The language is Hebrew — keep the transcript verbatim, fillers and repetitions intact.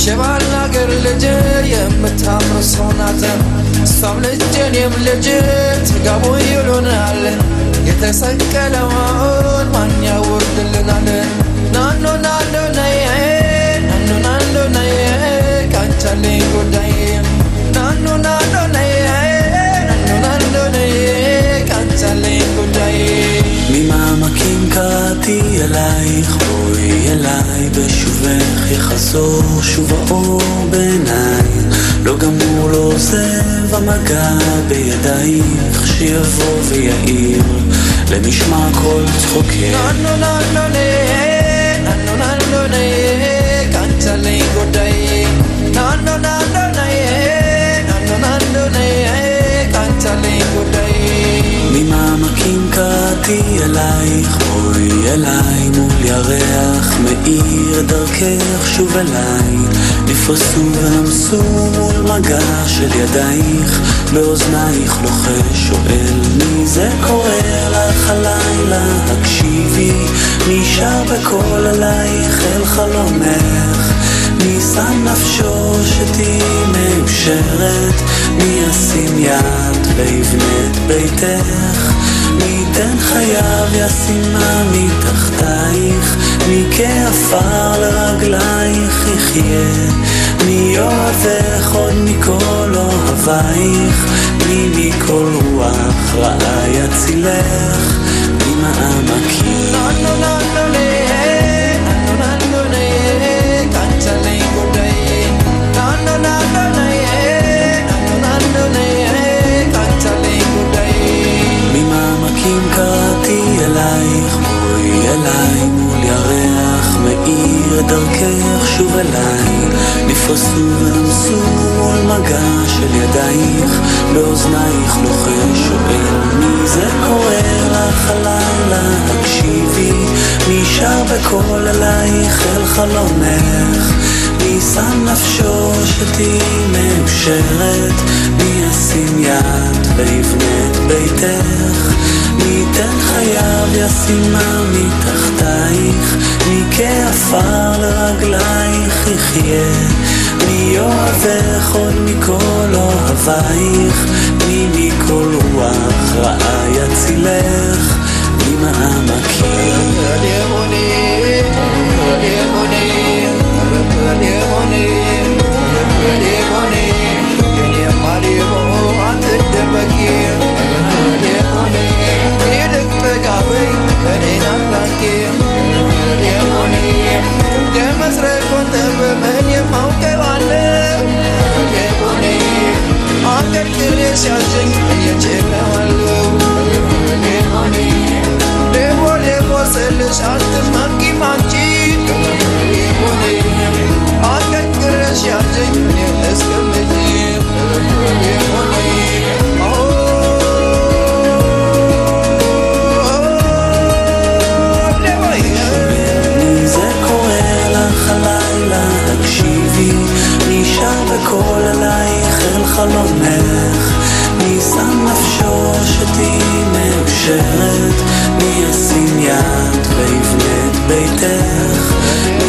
شبالنا قرلجي يمتامر صوناتن صاملجين يملجي تقابو يلونالن يتسكل وعون من يورد لنالن نانو نانو نيه نانو نانو نيه كانتالي قداي نانو نانو نيه نانو نانو نيه كانتالي قداي ממעמקים קראתי אלייך, בואי אליי בשובך יחזור שוב האור בעיניי, לא גמור לא עוזב המגע בידייך שיבוא ויעיר למשמע כל צחוקך. ננו ננו נהיה, ננו ננו נהיה, קנצלי גודאי ננו ננו נהיה, ננו ננו נהיה, קנצלי גודאי ממעמקים קראתי אלייך, בואי אליי מול ירח מאיר דרכך שוב אליי, נפרסו ונמסו מול מגע של ידייך, באוזנייך לוחש שואל מי זה קורא לך הלילה, הקשיבי מי שר בקול עלייך אל חלומך, מי שם נפשו שתהי מאושרת, מי ישים יד ויבנה את ביתך, מי ייתן חייו ישימה מתחתייך, מי כעפר לרגלייך יחיה, מי אוהבך עוד מכל אוהבייך, מי מכל רוח רעה יצילך ממעמקים. ננו ננו נהיה, ננו ננו נהיה, קנצלי גודאי ננו ננו נהיה, ננו ננו נהיה, קנצלי גודאי ממעמקים קראתי אלייך, בואי אליי מול ירח מאיר דרכך שוב אליי, נפרסו ונמסו מול מגע של ידייך, באוזנייך לוחש שואל מי זה קורא לך הלילה, הקשיבי מי שר בקול עלייך אל חלומך, מי שם נפשו שתהי מאושרת, מי ישים יד ויבנה את ביתך, מי ייתן חייו ישימה מתחתייך, מי כעפר לרגלייך יחיה, מי אוהבך עוד מכל אוהבייך, מי מכל רוח רעה יצילך ממעמקים. בקול עלייך אל חלומך, מי שם נפשו שתהי מאושרת, מי ישים יד ויבנה את ביתך,